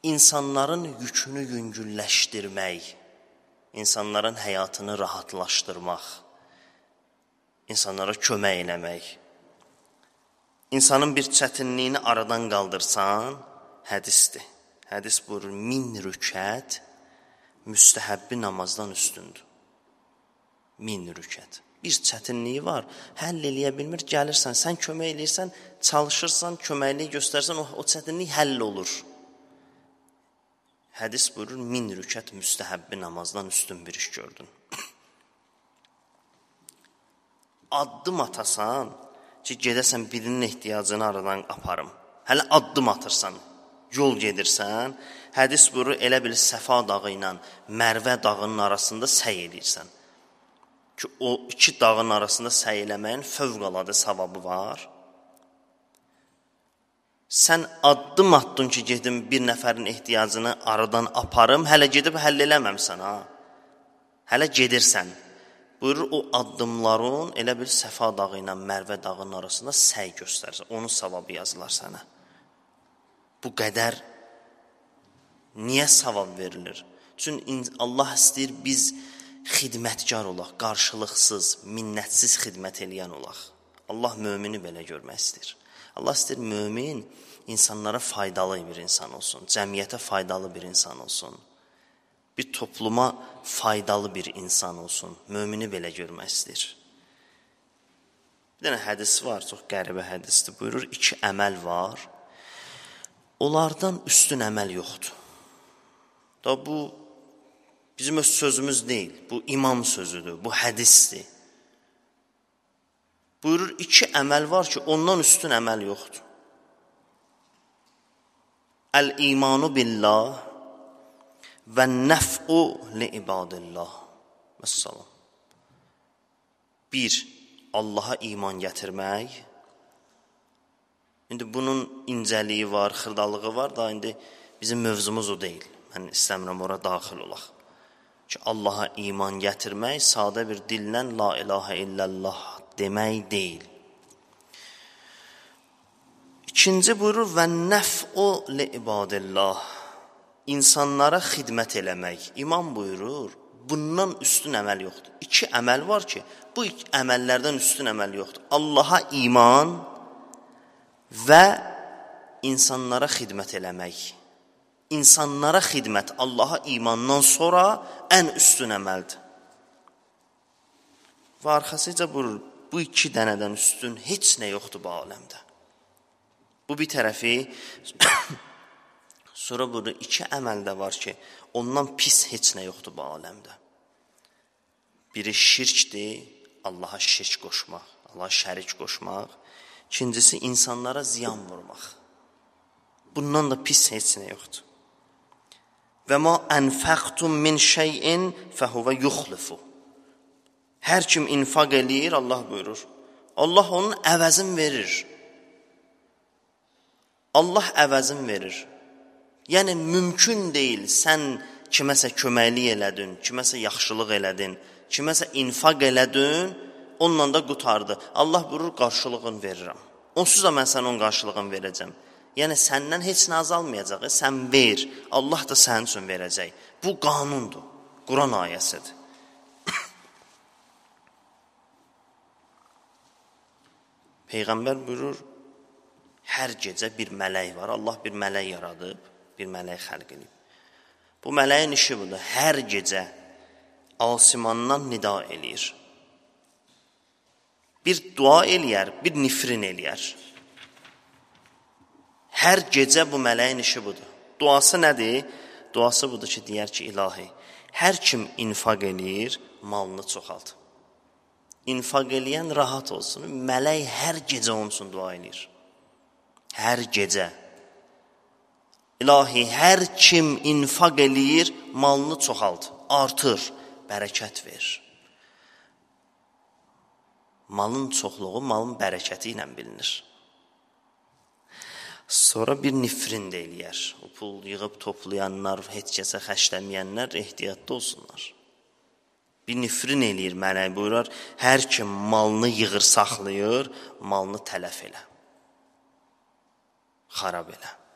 insanların yükünü yüngülləşdirmək, insanların həyatını rahatlaşdırmaq, insanlara kömək eləmək. İnsanın bir çətinliyini aradan qaldırsan, hədisdir. Hədis buyurur, 1000 rükət müstəhəbbi namazdan üstündür. 1000 rükət. Bir çətinliyi var, həll eləyə bilmir, gəlirsən, sən kömək eləyirsən, çalışırsan, köməkliyi göstərsən, o çətinlik həll olur. Hədis buyurur, 1000 rükət müstəhəbbi namazdan üstün bir iş gördün. Addım atasan ki, gedəsən birinin ehtiyacını aradan aparım. Hələ addım atırsan, yol gedirsən, hədis buyurur, elə bil Səfa dağı ilə Mərvə dağının arasında səy edirsən. Ki, o iki dağın arasında səy eləməyin fövqəladə savabı var. Sən addım attın ki, gedim bir nəfərin ehtiyacını aradan aparım, hələ gedib həll eləməmsən, ha? Hələ gedirsən. Buyurur, o addımların elə bir Səfa dağı ilə Mərvə dağının arasında səy göstərirsən. Onun savabı yazılar sənə. Bu qədər niyə savab verilir? Çünki Allah istəyir biz xidmətkar olaq, qarşılıqsız, minnətsiz xidmət eləyən olaq. Allah mömini belə görmək istəyir. Allah istəyir mömin insanlara faydalı bir insan olsun, cəmiyyətə faydalı bir insan olsun, bir topluma faydalı bir insan olsun, mömini belə görmək istəyir. Bir dənə hədis var, çox qəribə hədisdir, buyurur, 2 əməl var, onlardan üstün əməl yoxdur. Da bu bizim öz sözümüz deyil, bu imam sözüdür, bu hədisdir. Buyurur, 2 əməl var ki, ondan üstün əməl yoxdur. Əl-imanu billah və nəf'u li ibadillah. Məsələn. 1. Allaha iman gətirmək. İndi bunun incəliyi var, xırdalığı var da, indi bizim mövzumuz o deyil. Mən istəmirəm ora daxil olaq. Ki, Allaha iman gətirmək sadə bir dillə la ilahə illallah demək deyil. 2. buyurur, və nəf'u li ibadillah. İnsanlara xidmət eləmək. İmam buyurur, bundan üstün əməl yoxdur. 2 əməl var ki, bu əməllərdən üstün əməl yoxdur. Allaha iman və insanlara xidmət eləmək. İnsanlara xidmət Allaha imandan sonra ən üstün əməldir. Və arxasıca buyurur, bu 2 dənədən üstün heç nə yoxdur bu aləmdə. Bu bir tərəfi, sonra buyurur, 2 əməl də var ki, ondan pis heç nə yoxdur bu aləmdə. Biri şirkdir, Allaha şirk qoşmaq, Allaha şərik qoşmaq. 2-cisi insanlara ziyan vurmaq. Bundan da pis heç nə yoxdur. Və ma ənfəqtum min şeyin fəhuvə yuxlifu. Hər kim infaq eləyir, Allah buyurur. Allah onun əvəzini verir. Allah əvəzini verir. Yəni, mümkün deyil, sən kiməsə köməklik elədin, kiməsə yaxşılıq elədin, kiməsə infaq elədin, onunla da qutardı. Allah buyurur, qarşılığını verirəm. Onsuz da mən sənə onun qarşılığını verəcəm. Yəni, səndən heç nə azalmayacaq, sən ver, Allah da sənin üçün verəcək. Bu qanundur, Quran ayəsidir. Peyğəmbər buyurur, hər gecə bir mələk var, Allah bir mələk yaradıb, bir mələk xəlq edib. Bu mələyin işi budur, hər gecə asimandan nida eləyir. Bir dua eləyər, bir nifrin eləyər. Hər gecə bu mələyin işi budur. Duası nədir? Duası budur ki, deyər ki, ilahi, hər kim infaq eləyir, malını çoxalt. İnfaq eləyən rahat olsun. Mələk hər gecə onun üçün dua eləyir. Hər gecə. İlahi, hər kim infaq eləyir, malını çoxalt, artır, bərəkət ver. Malın çoxluğu, malın bərəkəti ilə bilinir. Sonra bir nifrin də eləyər. O pul yığıb toplayanlar, heç kəsə xərcləməyənlər ehtiyatlı olsunlar. Bir nifrin eləyir mələk buyurar, hər kim malını yığır, saxlayır, malını tələf elə. Xarab elə.